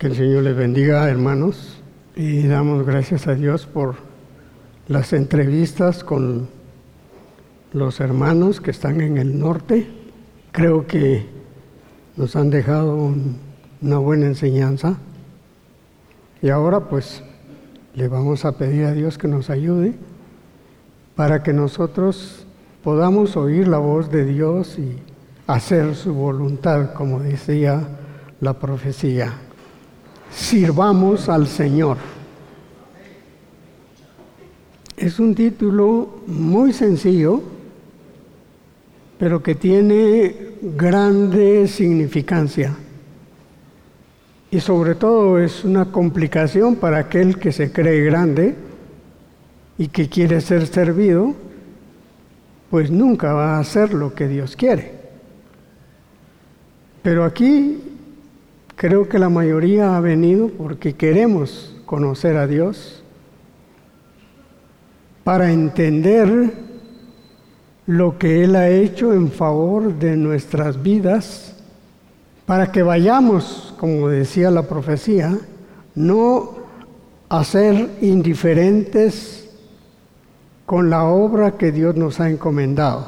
Que el Señor les bendiga, hermanos, y damos gracias a Dios por las entrevistas con los hermanos que están en el norte. Creo que nos han dejado una buena enseñanza y ahora pues le vamos a pedir a Dios que nos ayude para que nosotros podamos oír la voz de Dios y hacer su voluntad, como decía la profecía. Sirvamos al Señor. Es un título muy sencillo, pero que tiene grande significancia. Y sobre todo es una complicación para aquel que se cree grande y que quiere ser servido, pues nunca va a hacer lo que Dios quiere. Pero aquí creo que la mayoría ha venido porque queremos conocer a Dios para entender lo que Él ha hecho en favor de nuestras vidas, para que vayamos, como decía la profecía, no a ser indiferentes con la obra que Dios nos ha encomendado,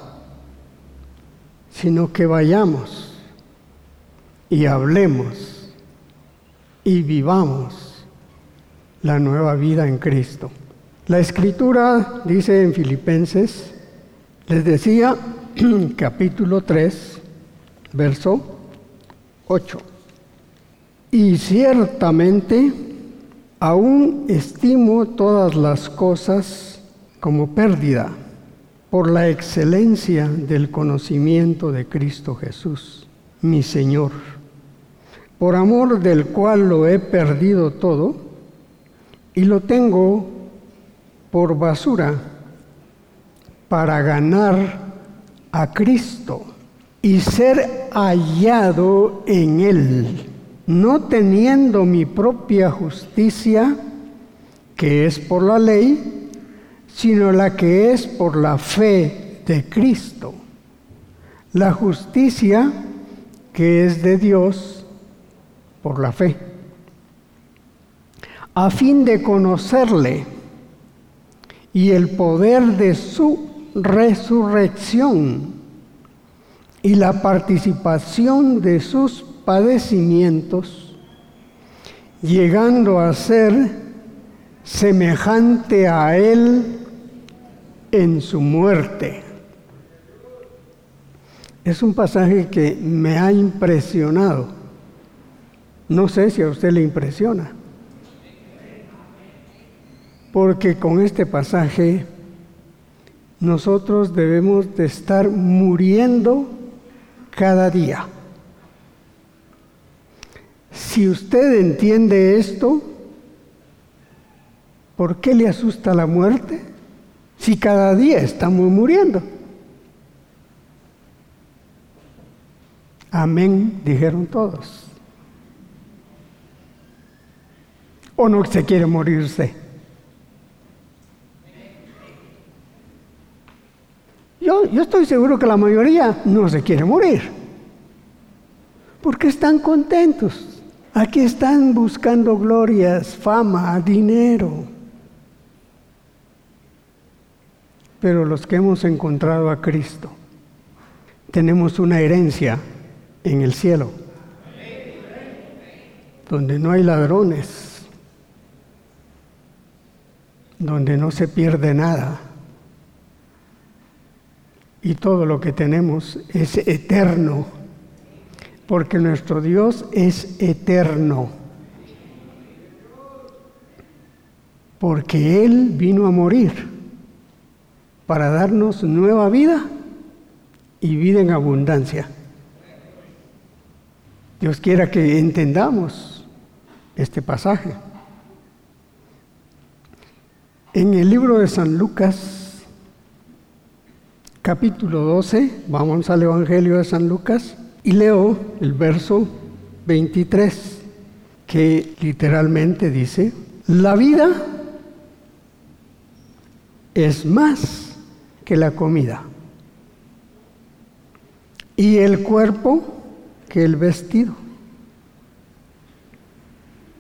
sino que vayamos y hablemos y vivamos la nueva vida en Cristo. La Escritura dice en Filipenses, les decía, capítulo 3, verso 8. Y ciertamente aún estimo todas las cosas como pérdida por la excelencia del conocimiento de Cristo Jesús, mi Señor, por amor del cual lo he perdido todo y lo tengo por basura para ganar a Cristo y ser hallado en Él, no teniendo mi propia justicia, que es por la ley, sino la que es por la fe de Cristo, la justicia que es de Dios por la fe, a fin de conocerle y el poder de su resurrección y la participación de sus padecimientos, llegando a ser semejante a Él en su muerte. Es un pasaje que me ha impresionado. No sé si a usted le impresiona, porque con este pasaje nosotros debemos de estar muriendo cada día. Si usted entiende esto, ¿por qué le asusta la muerte? Si cada día estamos muriendo. Amén, dijeron todos. ¿O no se quiere morir usted? Yo estoy seguro que la mayoría no se quiere morir, porque están contentos. Aquí están buscando glorias, fama, dinero. Pero los que hemos encontrado a Cristo, tenemos una herencia en el cielo, donde no hay ladrones, donde no se pierde nada. Y todo lo que tenemos es eterno, porque nuestro Dios es eterno. Porque Él vino a morir para darnos nueva vida y vida en abundancia. Dios quiera que entendamos este pasaje. En el libro de San Lucas, capítulo 12, vamos al Evangelio de San Lucas y leo el verso 23, que literalmente dice: la vida es más que la comida, y el cuerpo que el vestido.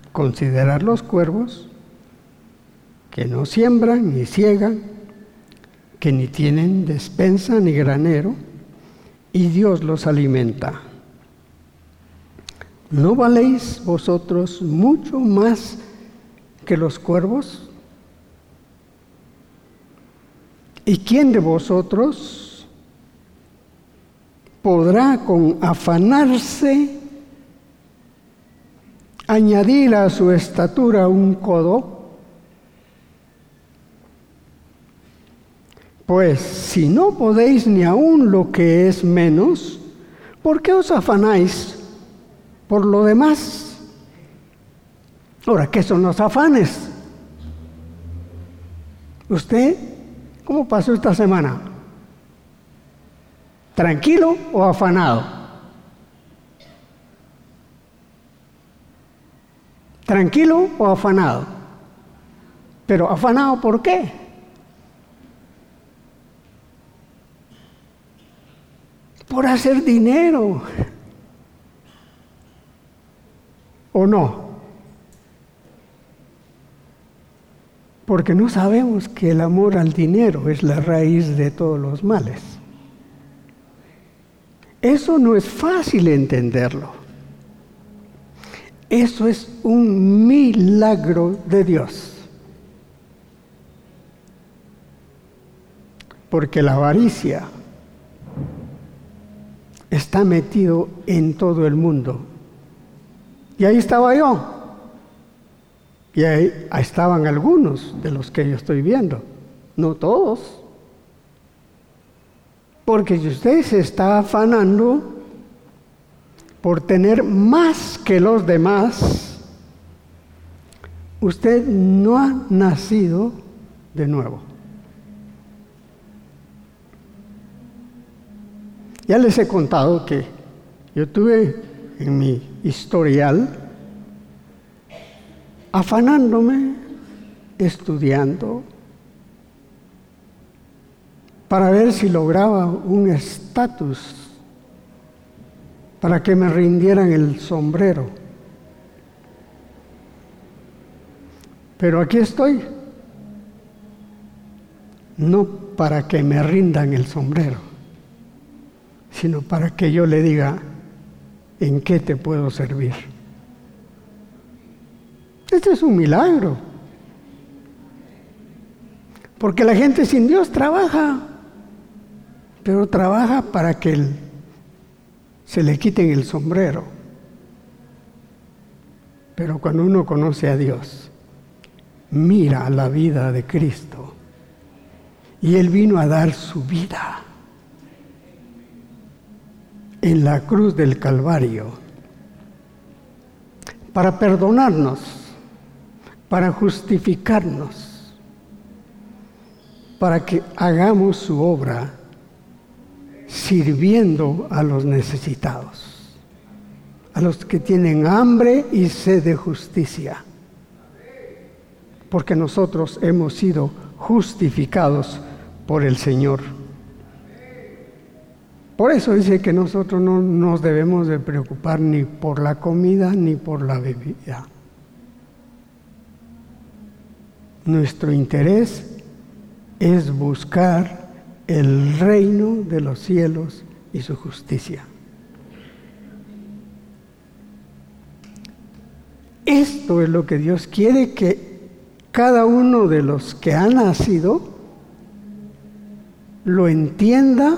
considerad los cuervos, que no siembran ni ciegan, que ni tienen despensa ni granero, y Dios los alimenta. ¿No valéis vosotros mucho más que los cuervos? ¿Y quién de vosotros podrá con afanarse añadir a su estatura un codo? Pues si no podéis ni aun lo que es menos, ¿por qué os afanáis por lo demás? Ahora, ¿qué son los afanes? ¿Usted cómo pasó esta semana? ¿Tranquilo o afanado? ¿Tranquilo o afanado? Pero ¿afanado por qué? Por hacer dinero. ¿O no? Porque no sabemos que el amor al dinero es la raíz de todos los males. Eso no es fácil entenderlo. Eso es un milagro de Dios. Porque la avaricia está metido en todo el mundo. Y ahí estaba yo. Y ahí estaban algunos de los que yo estoy viendo. No todos. Porque si usted se está afanando por tener más que los demás, usted no ha nacido de nuevo. Ya les he contado que yo tuve en mi historial afanándome, estudiando, para ver si lograba un estatus, para que me rindieran el sombrero. Pero aquí estoy, no para que me rindan el sombrero, sino para que yo le diga, ¿en qué te puedo servir? Este es un milagro. Porque la gente sin Dios trabaja, pero trabaja para que se le quiten el sombrero. Pero cuando uno conoce a Dios, mira la vida de Cristo. Y Él vino a dar su vida en la cruz del Calvario para perdonarnos, para justificarnos, para que hagamos su obra sirviendo a los necesitados, a los que tienen hambre y sed de justicia, porque nosotros hemos sido justificados por el Señor. Por eso dice que nosotros no nos debemos de preocupar ni por la comida ni por la bebida. Nuestro interés es buscar el reino de los cielos y su justicia. Esto es lo que Dios quiere que cada uno de los que ha nacido lo entienda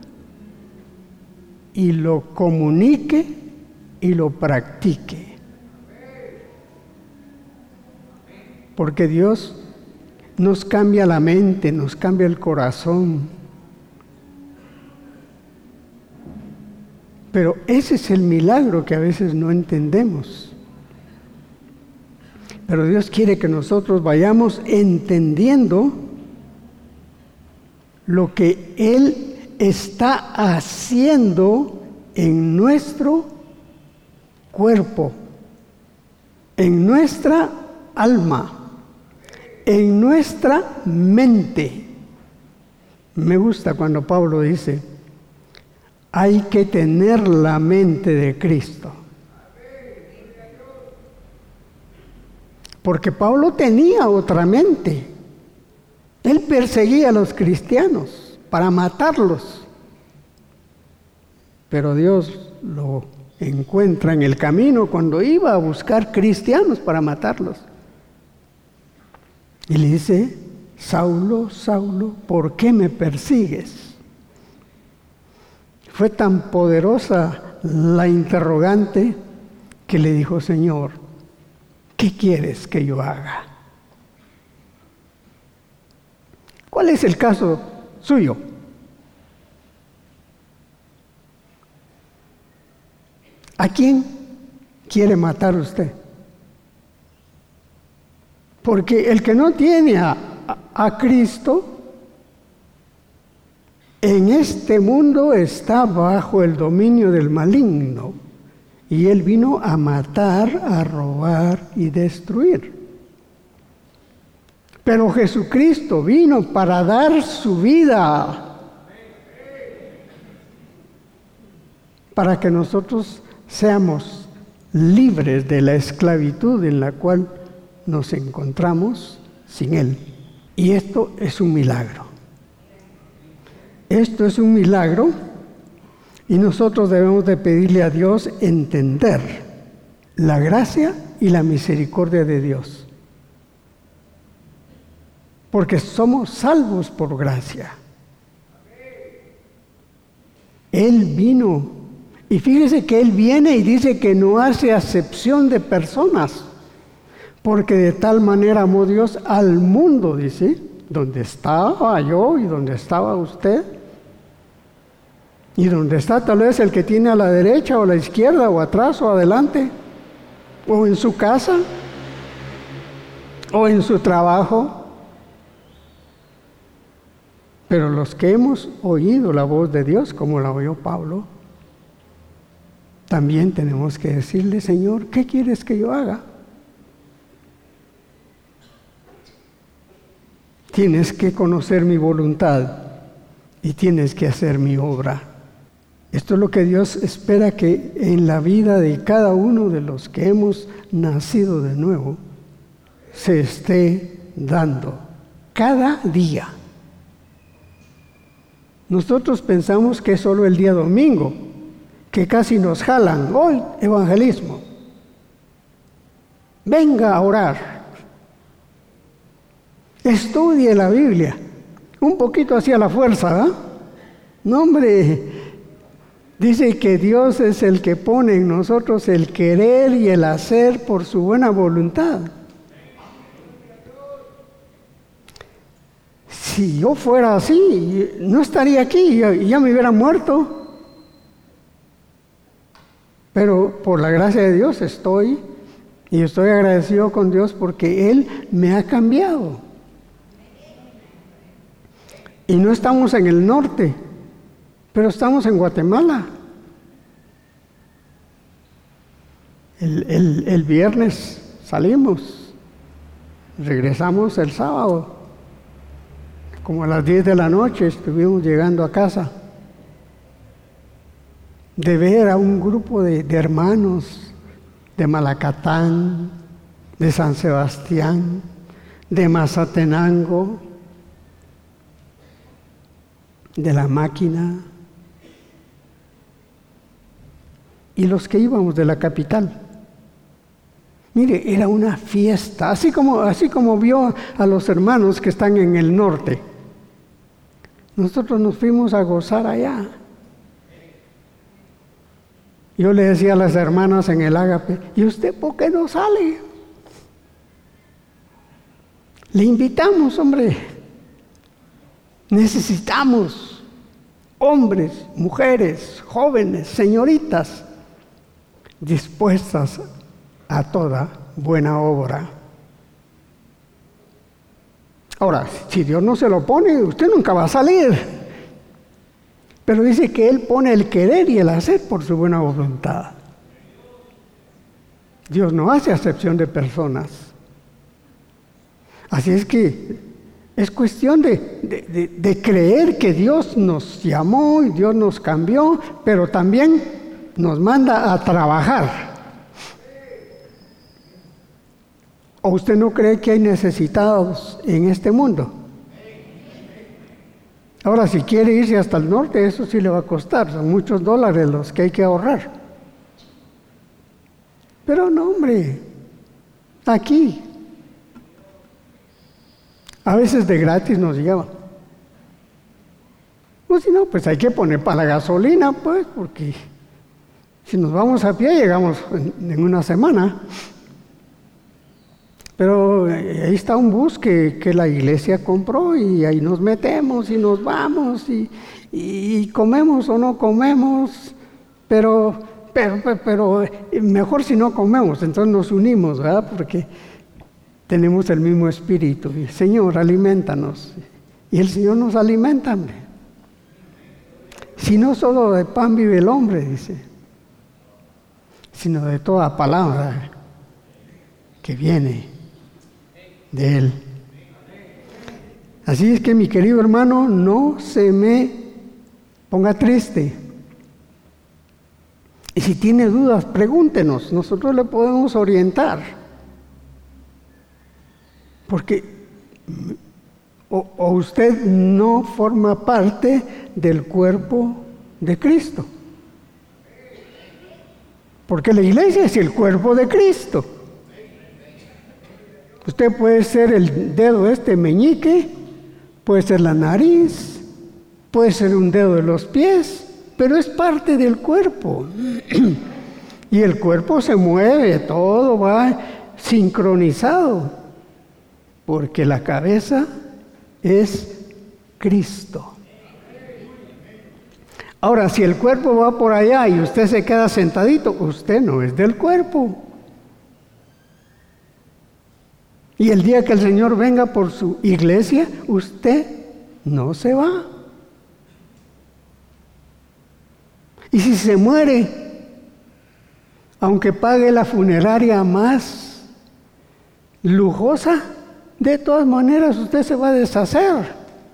y lo comunique y lo practique. Porque Dios nos cambia la mente, nos cambia el corazón. Pero ese es el milagro que a veces no entendemos. Pero Dios quiere que nosotros vayamos entendiendo lo que Él está haciendo en nuestro cuerpo, en nuestra alma, en nuestra mente. Me gusta cuando Pablo dice, hay que tener la mente de Cristo. Porque Pablo tenía otra mente. Él perseguía a los cristianos para matarlos. Pero Dios lo encuentra en el camino cuando iba a buscar cristianos para matarlos. Y le dice: Saulo, Saulo, ¿por qué me persigues? Fue tan poderosa la interrogante que le dijo: Señor, ¿qué quieres que yo haga? ¿Cuál es el caso suyo? ¿A quién quiere matar usted? Porque el que no tiene a Cristo, en este mundo está bajo el dominio del maligno. Y él vino a matar, a robar y destruir. Pero Jesucristo vino para dar su vida, para que nosotros seamos libres de la esclavitud en la cual nos encontramos sin Él. Y esto es un milagro. Esto es un milagro, y nosotros debemos de pedirle a Dios entender la gracia y la misericordia de Dios. Porque somos salvos por gracia. Él vino, y fíjese que Él viene y dice que no hace acepción de personas, porque de tal manera amó Dios al mundo, dice, donde estaba yo y donde estaba usted, y donde está tal vez el que tiene a la derecha o a la izquierda o atrás o adelante, o en su casa, o en su trabajo. Pero los que hemos oído la voz de Dios, como la oyó Pablo, también tenemos que decirle: Señor, ¿qué quieres que yo haga? Tienes que conocer mi voluntad y tienes que hacer mi obra. Esto es lo que Dios espera que en la vida de cada uno de los que hemos nacido de nuevo se esté dando cada día. Nosotros pensamos que es solo el día domingo, que casi nos jalan. Hoy evangelismo. Venga a orar. Estudie la Biblia. Un poquito hacia la fuerza, ¿eh? No, hombre. Dice que Dios es el que pone en nosotros el querer y el hacer por su buena voluntad. Si yo fuera así, no estaría aquí, ya me hubiera muerto. Pero por la gracia de Dios estoy agradecido con Dios porque Él me ha cambiado. Y no estamos en el norte, pero estamos en Guatemala. El viernes salimos, regresamos el sábado. Como a las 10 de la noche estuvimos llegando a casa. De ver a un grupo de hermanos de Malacatán, de San Sebastián, de Mazatenango, de La Máquina, y los que íbamos de la capital. Mire, era una fiesta, así como vio a los hermanos que están en el norte. Nosotros nos fuimos a gozar allá. Yo le decía a las hermanas en el ágape: ¿y usted por qué no sale? Le invitamos, hombre. Necesitamos hombres, mujeres, jóvenes, señoritas, dispuestas a toda buena obra. Ahora, si Dios no se lo pone, usted nunca va a salir. Pero dice que Él pone el querer y el hacer por su buena voluntad. Dios no hace acepción de personas. Así es que es cuestión de creer que Dios nos llamó y Dios nos cambió, pero también nos manda a trabajar. ¿O usted no cree que hay necesitados en este mundo? Ahora, si quiere irse hasta el norte, eso sí le va a costar, son muchos dólares los que hay que ahorrar. Pero no, hombre, aquí, a veces de gratis nos llevan. Pues si no, pues hay que poner para la gasolina, pues, porque si nos vamos a pie llegamos en una semana. Pero ahí está un bus que la iglesia compró y ahí nos metemos y nos vamos y comemos o no comemos, pero mejor si no comemos, entonces nos unimos, ¿verdad? Porque tenemos el mismo espíritu. Y Señor, aliméntanos. Y el Señor nos alimenta, hombre. Si no solo de pan vive el hombre, dice, sino de toda palabra que viene de Él. Así es que, mi querido hermano, no se me ponga triste. Y si tiene dudas, pregúntenos, nosotros le podemos orientar. Porque o usted no forma parte del cuerpo de Cristo. Porque la iglesia es el cuerpo de Cristo. Usted puede ser el dedo meñique, puede ser la nariz, puede ser un dedo de los pies, pero es parte del cuerpo. Y el cuerpo se mueve, todo va sincronizado, porque la cabeza es Cristo. Ahora, si el cuerpo va por allá y usted se queda sentadito, usted no es del cuerpo. Y el día que el Señor venga por su iglesia, usted no se va. Y si se muere, aunque pague la funeraria más lujosa, de todas maneras usted se va a deshacer.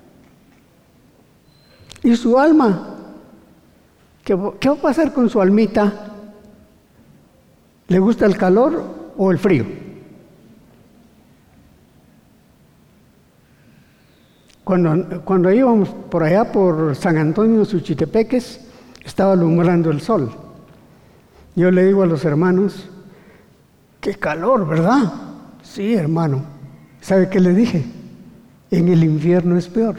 ¿Y su alma? ¿Qué va a pasar con su almita? ¿Le gusta el calor o el frío? Cuando íbamos por allá por San Antonio, Suchitepeques, estaba alumbrando el sol. Yo le digo a los hermanos, ¡qué calor!, ¿verdad? Sí, hermano. ¿Sabe qué le dije? En el infierno es peor.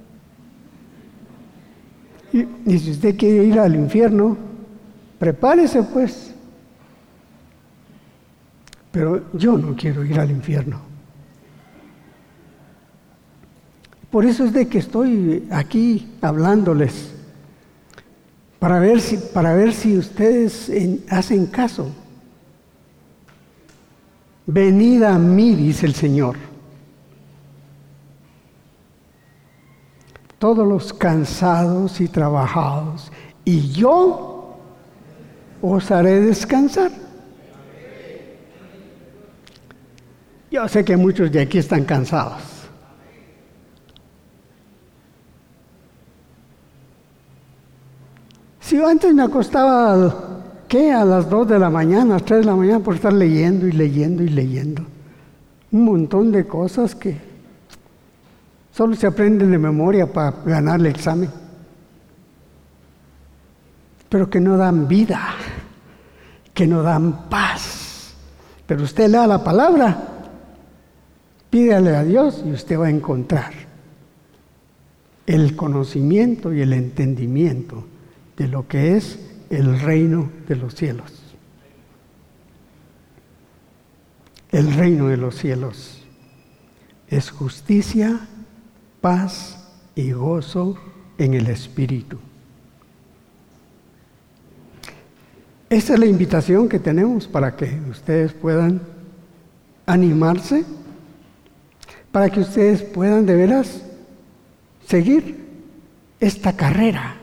Y si usted quiere ir al infierno, prepárese pues. Pero yo no quiero ir al infierno. Por eso es de que estoy aquí hablándoles, para ver si ustedes hacen caso. Venid a mí, dice el Señor, todos los cansados y trabajados, y yo os haré descansar. Yo sé que muchos de aquí están cansados. Si yo antes me acostaba, a las 2 de la mañana, a las 3 de la mañana, por estar leyendo y leyendo y leyendo. Un montón de cosas que solo se aprenden de memoria para ganar el examen. Pero que no dan vida, que no dan paz. Pero usted lea la palabra, pídale a Dios y usted va a encontrar el conocimiento y el entendimiento de lo que es el reino de los cielos. El reino de los cielos es justicia, paz y gozo en el Espíritu. Esta es la invitación que tenemos para que ustedes puedan animarse, para que ustedes puedan de veras seguir esta carrera.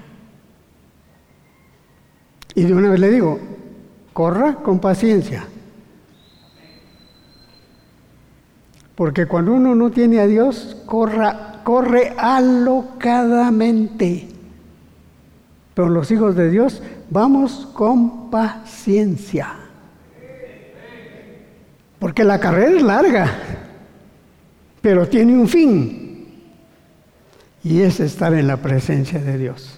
Y de una vez le digo, corra con paciencia. Porque cuando uno no tiene a Dios, corre alocadamente. Pero los hijos de Dios, vamos con paciencia. Porque la carrera es larga, pero tiene un fin, y es estar en la presencia de Dios.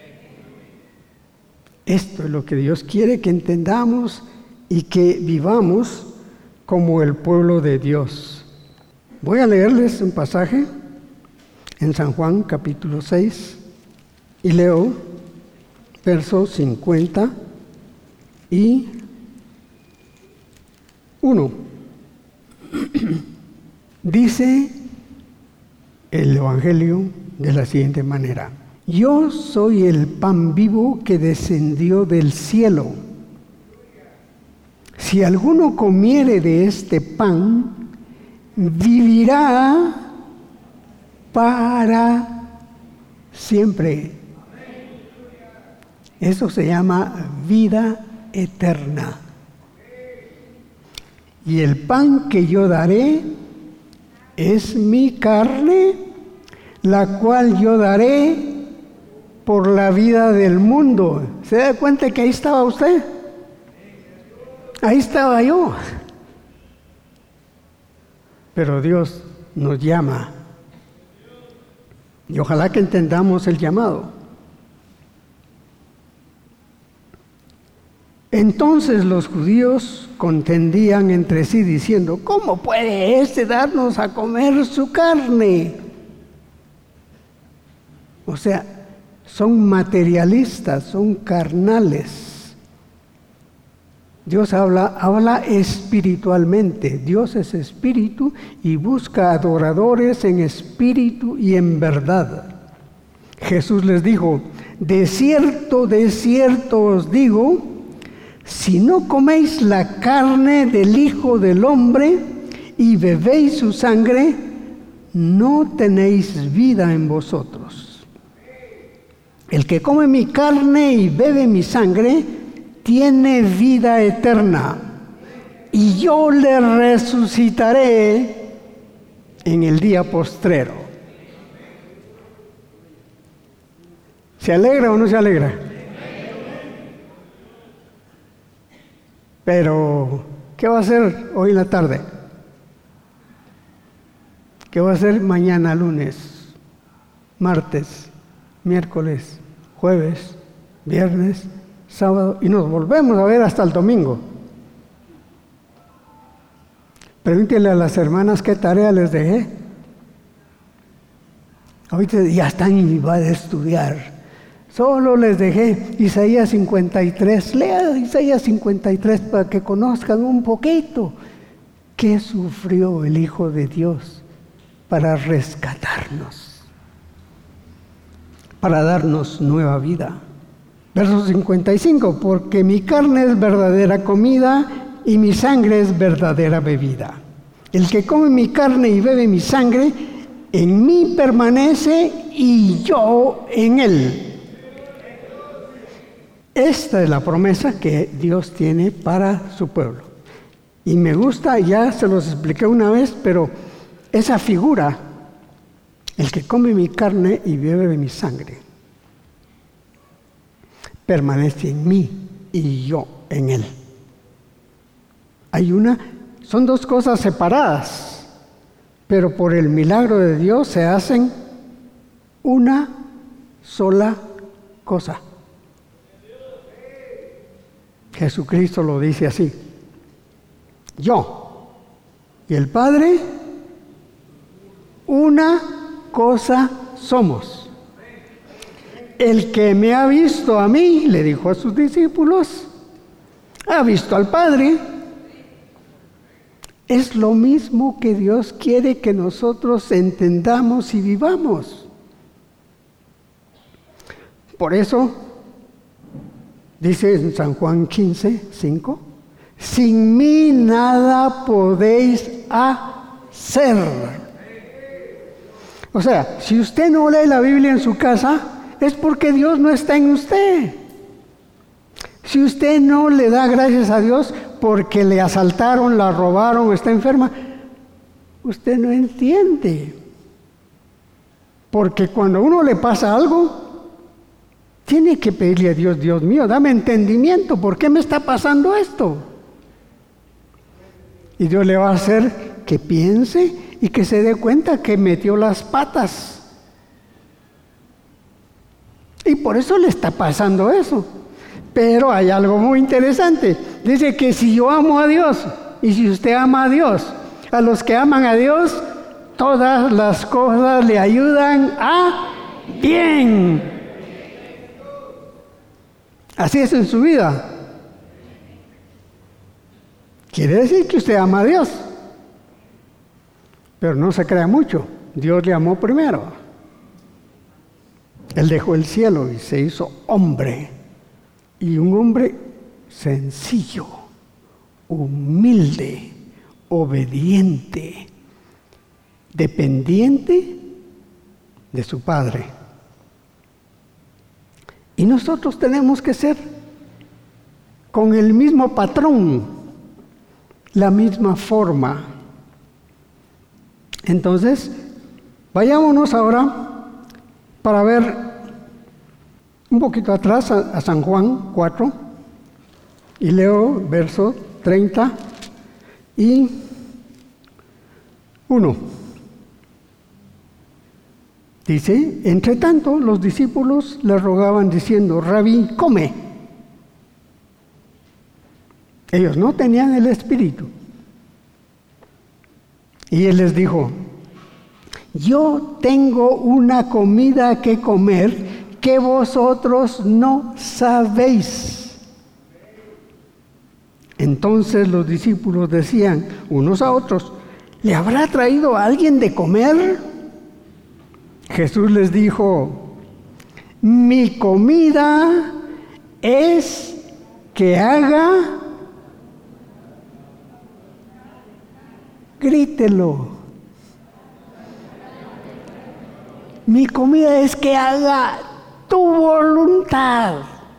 Esto es lo que Dios quiere que entendamos y que vivamos como el pueblo de Dios. Voy a leerles un pasaje en San Juan capítulo 6 y leo versos 50 y 1. Dice el Evangelio de la siguiente manera: yo soy el pan vivo que descendió del cielo. Si alguno comiere de este pan, vivirá para siempre. Eso se llama vida eterna. Y el pan que yo daré es mi carne, la cual yo daré por la vida del mundo. ¿Se da cuenta que ahí estaba usted? Ahí estaba yo. Pero Dios nos llama. Y ojalá que entendamos el llamado. Entonces los judíos contendían entre sí diciendo: ¿cómo puede éste darnos a comer su carne? O sea, son materialistas, son carnales. Dios habla espiritualmente. Dios es espíritu y busca adoradores en espíritu y en verdad. Jesús les dijo: de cierto os digo, si no coméis la carne del Hijo del Hombre y bebéis su sangre, no tenéis vida en vosotros. El que come mi carne y bebe mi sangre, tiene vida eterna, y yo le resucitaré en el día postrero. ¿Se alegra o no se alegra? Pero, ¿qué va a hacer hoy en la tarde? ¿Qué va a hacer mañana, lunes, martes, miércoles, jueves, viernes, sábado? Y nos volvemos a ver hasta el domingo. Pregúntenle a las hermanas qué tarea les dejé. Ahorita ya están y van a estudiar. Solo les dejé Isaías 53. Lea Isaías 53 para que conozcan un poquito qué sufrió el Hijo de Dios para rescatarnos, para darnos nueva vida. Verso 55, porque mi carne es verdadera comida y mi sangre es verdadera bebida. El que come mi carne y bebe mi sangre, en mí permanece y yo en él. Esta es la promesa que Dios tiene para su pueblo. Y me gusta, ya se los expliqué una vez, pero esa figura, el que come mi carne y bebe mi sangre, permanece en mí y yo en él. Son dos cosas separadas, pero por el milagro de Dios se hacen una sola cosa. Jesucristo lo dice así: yo y el Padre, una cosa somos. El que me ha visto a mí, le dijo a sus discípulos, ha visto al Padre. Es lo mismo que Dios quiere que nosotros entendamos y vivamos. Por eso, dice en San Juan 15:5, sin mí nada podéis hacer. O sea, si usted no lee la Biblia en su casa, es porque Dios no está en usted. Si usted no le da gracias a Dios porque le asaltaron, la robaron, está enferma, usted no entiende. Porque cuando a uno le pasa algo, tiene que pedirle a Dios: Dios mío, dame entendimiento, ¿por qué me está pasando esto? Y Dios le va a hacer que piense y que se dé cuenta que metió las patas. Y por eso le está pasando eso. Pero hay algo muy interesante. Dice que si yo amo a Dios y si usted ama a Dios, a los que aman a Dios, todas las cosas le ayudan a bien. Así es en su vida. Quiere decir que usted ama a Dios. Pero no se crea mucho. Dios le amó primero. Él dejó el cielo y se hizo hombre. Y un hombre sencillo, humilde, obediente, dependiente de su Padre. Y nosotros tenemos que ser con el mismo patrón, la misma forma. Entonces, vayámonos ahora para ver un poquito atrás a San Juan 4 y leo verso 30 y 1. Dice, entre tanto los discípulos le rogaban diciendo, Rabí, come. Ellos no tenían el Espíritu. Y él les dijo, yo tengo una comida que comer que vosotros no sabéis. Entonces los discípulos decían unos a otros, ¿le habrá traído a alguien de comer? Jesús les dijo, mi comida es que haga, grítelo, mi comida es que haga tu voluntad.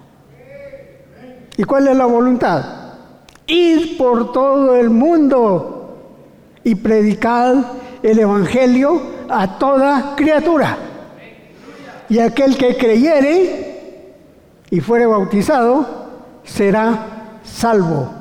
¿Y cuál es la voluntad? Ir por todo el mundo y predicar el Evangelio a toda criatura. Y aquel que creyere y fuere bautizado será salvo.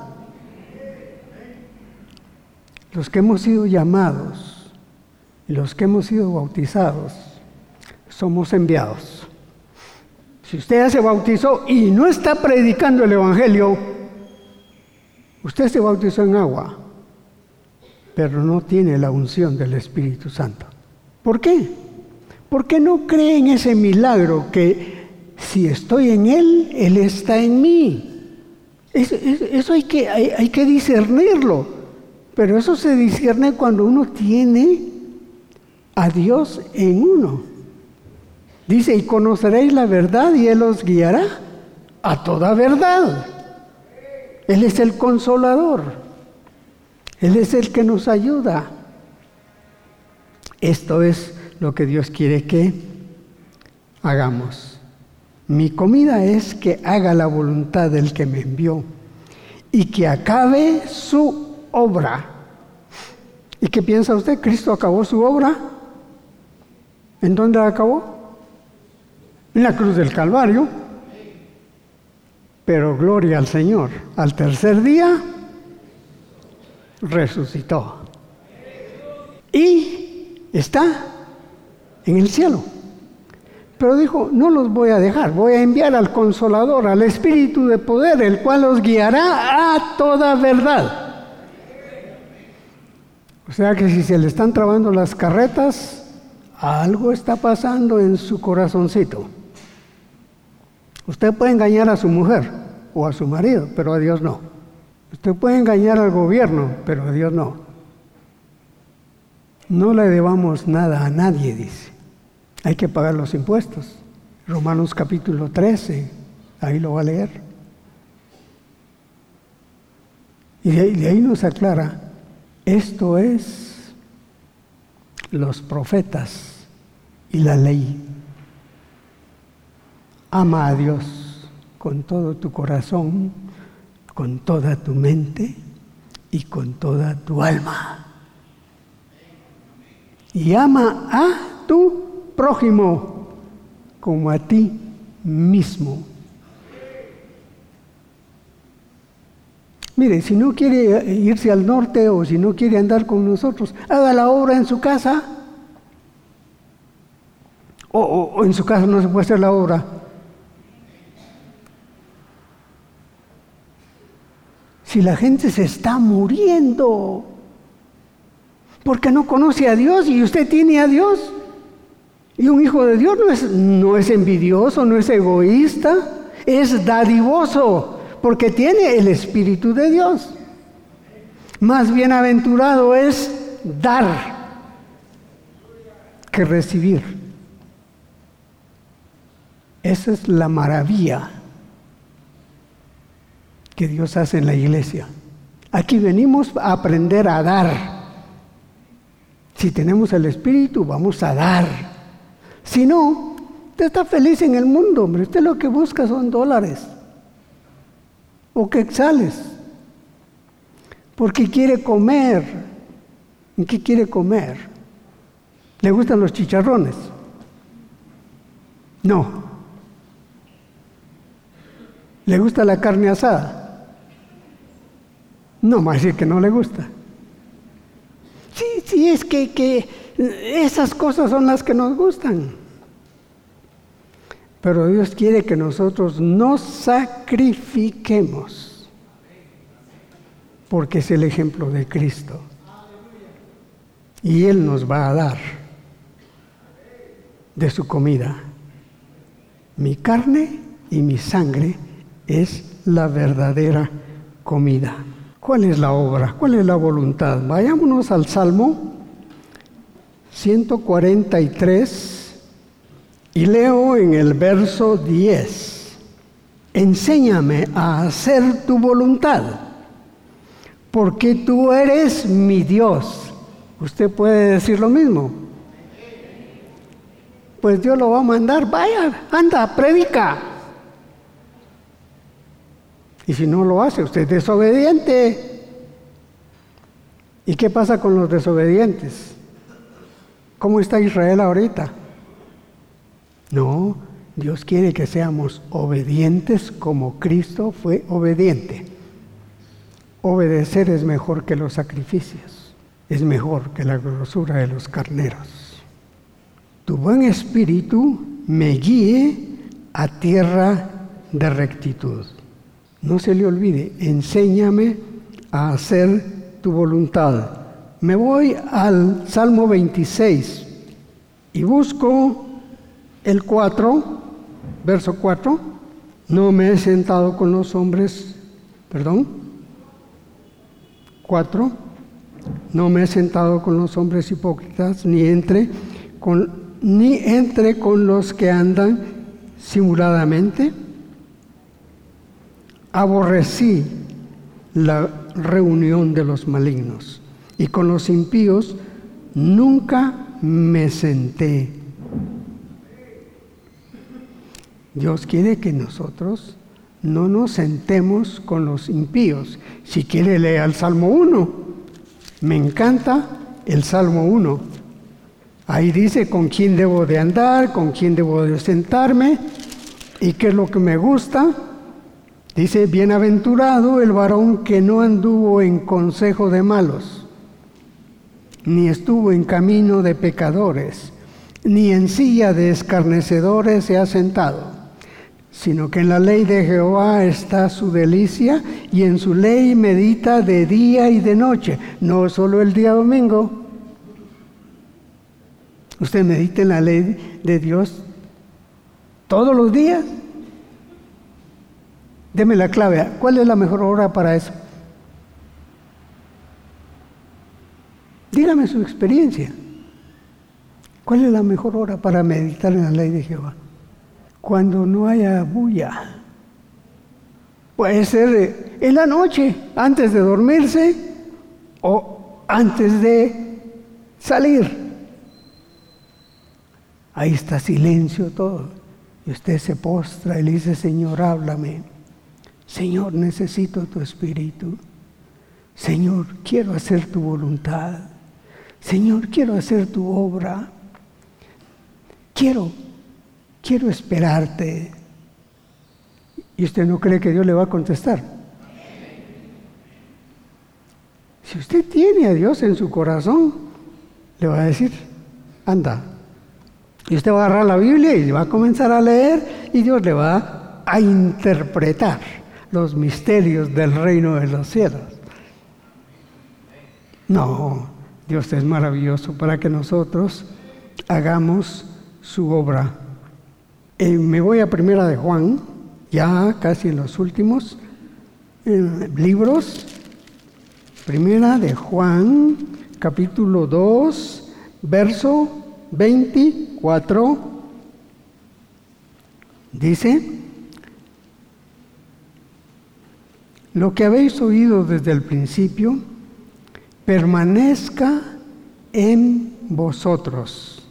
Los que hemos sido llamados y los que hemos sido bautizados somos enviados. Si usted ya se bautizó y no está predicando el Evangelio, usted se bautizó en agua, pero no tiene la unción del Espíritu Santo. ¿Por qué? Porque no cree en ese milagro que si estoy en Él, Él está en mí. Eso hay que discernirlo, pero eso se discierne cuando uno tiene a Dios en uno. Dice, y conoceréis la verdad y Él os guiará a toda verdad. Él es el consolador. Él es el que nos ayuda. Esto es lo que Dios quiere que hagamos. Mi comida es que haga la voluntad del que me envió y que acabe su obra. ¿Y qué piensa usted? ¿Cristo acabó su obra? ¿En dónde la acabó? En la cruz del Calvario. Pero gloria al Señor, al tercer día resucitó. Y está en el cielo. Pero dijo, no los voy a dejar, voy a enviar al Consolador, al Espíritu de poder, el cual los guiará a toda verdad. O sea que si se le están trabando las carretas, algo está pasando en su corazoncito. Usted puede engañar a su mujer o a su marido, pero a Dios no. Usted puede engañar al gobierno, pero a Dios no. No le debamos nada a nadie, dice. Hay que pagar los impuestos. Romanos capítulo 13, ahí lo va a leer. Y de ahí nos aclara, esto es los profetas y la ley. Ama a Dios con todo tu corazón, con toda tu mente y con toda tu alma. Y ama a tu prójimo como a ti mismo. Mire, si no quiere irse al norte o si no quiere andar con nosotros, haga la obra en su casa. O en su casa no se puede hacer la obra. Si la gente se está muriendo porque no conoce a Dios y usted tiene a Dios. Y un hijo de Dios no es envidioso, no es egoísta, es dadivoso porque tiene el Espíritu de Dios. Más bienaventurado es dar que recibir. Esa es la maravilla que Dios hace en la iglesia. Aquí venimos a aprender a dar. Si tenemos el Espíritu, vamos a dar. Si no, usted está feliz en el mundo, hombre. Usted lo que busca son dólares o quetzales. Porque quiere comer. ¿En qué quiere comer? ¿Le gustan los chicharrones? No. ¿Le gusta la carne asada? No, más decir que no le gusta. Sí, es que esas cosas son las que nos gustan. Pero Dios quiere que nosotros nos sacrifiquemos, porque es el ejemplo de Cristo. Y Él nos va a dar de su comida. Mi carne y mi sangre es la verdadera comida. ¿Cuál es la obra? ¿Cuál es la voluntad? Vayámonos al Salmo 143 y leo en el verso 10. Enséñame a hacer tu voluntad, porque tú eres mi Dios. ¿Usted puede decir lo mismo? Pues Dios lo va a mandar. Vaya, anda, predica. Y si no lo hace, usted es desobediente. ¿Y qué pasa con los desobedientes? ¿Cómo está Israel ahorita? No, Dios quiere que seamos obedientes como Cristo fue obediente. Obedecer es mejor que los sacrificios, es mejor que la grosura de los carneros. Tu buen espíritu me guíe a tierra de rectitud. No se le olvide, enséñame a hacer tu voluntad. Me voy al Salmo 26 y busco el 4, verso 4. No me he sentado con los hombres, 4. No me he sentado con los hombres hipócritas, ni entre con los que andan simuladamente. Aborrecí la reunión de los malignos, y con los impíos nunca me senté. Dios quiere que nosotros no nos sentemos con los impíos. Si quiere, lea el Salmo 1. Me encanta el Salmo 1. Ahí dice con quién debo de andar, con quién debo de sentarme y qué es lo que me gusta. Dice, bienaventurado el varón que no anduvo en consejo de malos, ni estuvo en camino de pecadores, ni en silla de escarnecedores se ha sentado, sino que en la ley de Jehová está su delicia, y en su ley medita de día y de noche, no solo el día domingo. Usted medita en la ley de Dios todos los días. Deme la clave. ¿Cuál es la mejor hora para eso? Dígame su experiencia. ¿Cuál es la mejor hora para meditar en la ley de Jehová? Cuando no haya bulla. Puede ser en la noche, antes de dormirse o antes de salir. Ahí está silencio todo. Y usted se postra y le dice, Señor, háblame. Señor, necesito tu espíritu. Señor, quiero hacer tu voluntad. Señor, quiero hacer tu obra. Quiero esperarte. ¿Y usted no cree que Dios le va a contestar? Si usted tiene a Dios en su corazón, le va a decir, anda. Y usted va a agarrar la Biblia y va a comenzar a leer y Dios le va a interpretar los misterios del reino de los cielos. No, Dios es maravilloso para que nosotros hagamos su obra. Me voy a Primera de Juan, ya casi en los últimos libros. Primera de Juan, capítulo 2, verso 24. Dice: lo que habéis oído desde el principio, permanezca en vosotros.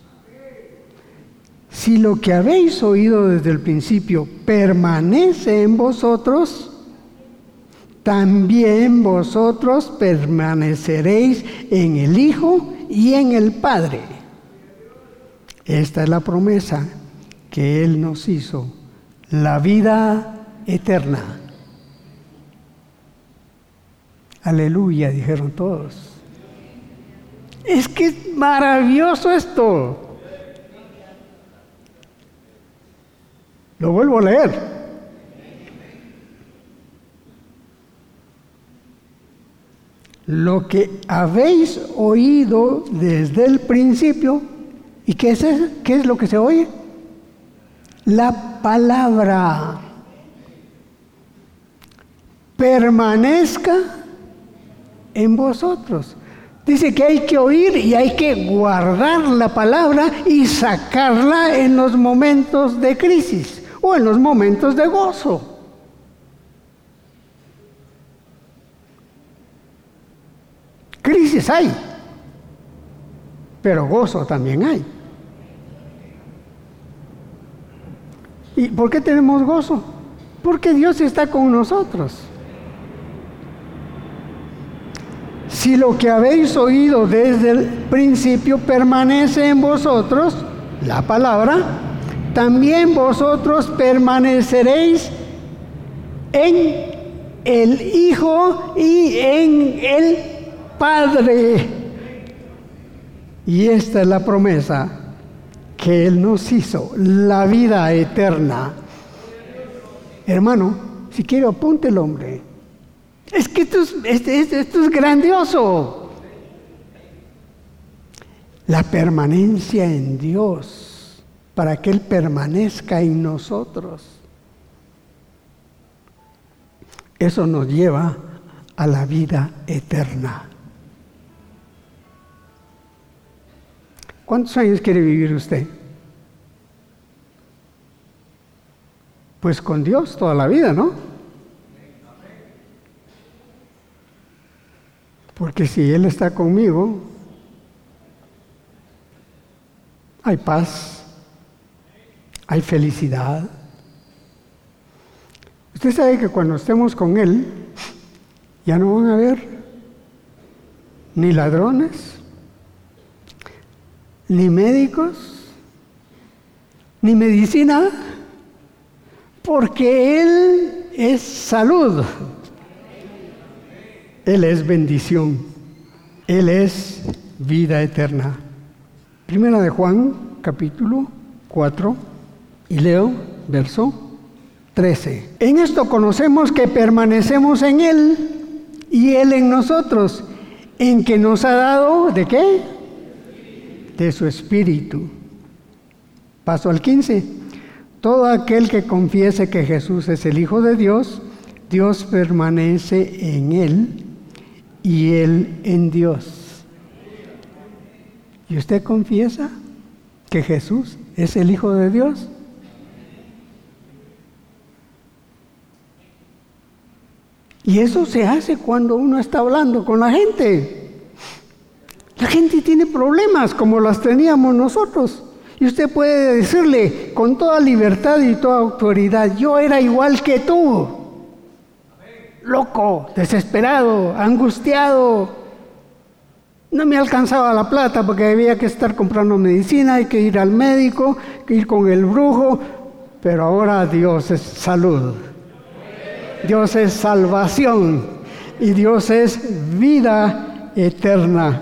Si lo que habéis oído desde el principio permanece en vosotros, también vosotros permaneceréis en el Hijo y en el Padre. Esta es la promesa que Él nos hizo, la vida eterna. Aleluya, dijeron todos. Es que es maravilloso esto. Lo vuelvo a leer. Lo que habéis oído desde el principio. ¿Y qué es lo que se oye? La palabra. Permanezca en vosotros. Dice que hay que oír y hay que guardar la palabra y sacarla en los momentos de crisis o en los momentos de gozo. Crisis hay, pero gozo también hay. ¿Y por qué tenemos gozo? Porque Dios está con nosotros. Si lo que habéis oído desde el principio permanece en vosotros, la palabra, también vosotros permaneceréis en el Hijo y en el Padre. Y esta es la promesa que Él nos hizo, la vida eterna. Hermano, si quiere apunte el hombre. Es que esto es grandioso. La permanencia en Dios, para que Él permanezca en nosotros. Eso nos lleva a la vida eterna. ¿Cuántos años quiere vivir usted? Pues con Dios toda la vida, ¿no? Porque si Él está conmigo, hay paz, hay felicidad. Usted sabe que cuando estemos con Él, ya no van a haber ni ladrones, ni médicos, ni medicina, porque Él es salud. Él es bendición. Él es vida eterna. Primera de Juan, capítulo 4, y leo verso 13. En esto conocemos que permanecemos en Él y Él en nosotros, en que nos ha dado, ¿de qué? De su Espíritu. Paso al 15. Todo aquel que confiese que Jesús es el Hijo de Dios, Dios permanece en Él y Él en Dios. ¿Y usted confiesa que Jesús es el Hijo de Dios? Y eso se hace cuando uno está hablando con la gente. La gente tiene problemas como las teníamos nosotros. Y usted puede decirle con toda libertad y toda autoridad: yo era igual que tú. Loco, desesperado, angustiado. No me alcanzaba la plata porque había que estar comprando medicina, hay que ir al médico, que ir con el brujo. Pero ahora Dios es salud. Dios es salvación. Y Dios es vida eterna.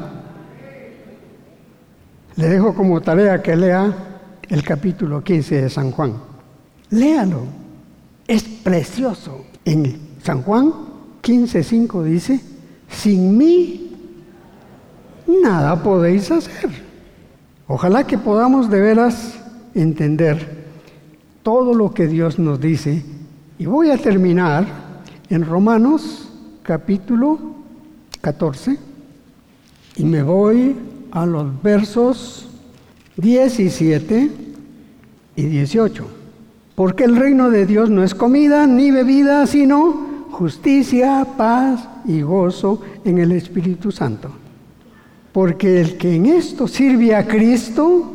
Le dejo como tarea que lea el capítulo 15 de San Juan. Léalo, es precioso. En San Juan 15:5 dice: sin mí nada podéis hacer. Ojalá que podamos de veras entender todo lo que Dios nos dice. Y voy a terminar en Romanos capítulo 14 y me voy a los versos 17 y 18. Porque el reino de Dios no es comida ni bebida, sino justicia, paz y gozo en el Espíritu Santo. Porque el que en esto sirve a Cristo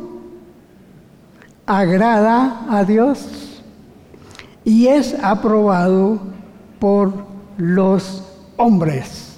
agrada a Dios y es aprobado por los hombres.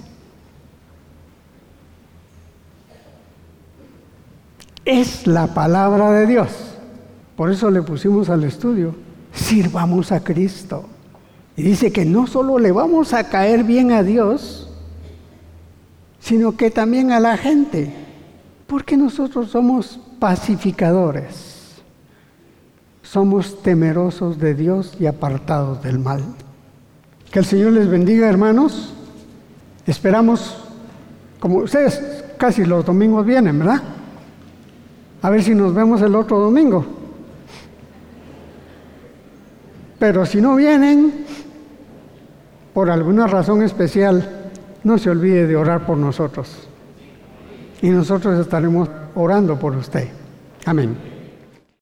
Es la palabra de Dios. Por eso le pusimos al estudio: sirvamos a Cristo. Y dice que no solo le vamos a caer bien a Dios, sino que también a la gente, porque nosotros somos pacificadores, somos temerosos de Dios y apartados del mal. Que el Señor les bendiga, hermanos. Esperamos, como ustedes casi los domingos vienen, ¿verdad? A ver si nos vemos el otro domingo. Pero si no vienen, por alguna razón especial, no se olvide de orar por nosotros. Y nosotros estaremos orando por usted. Amén.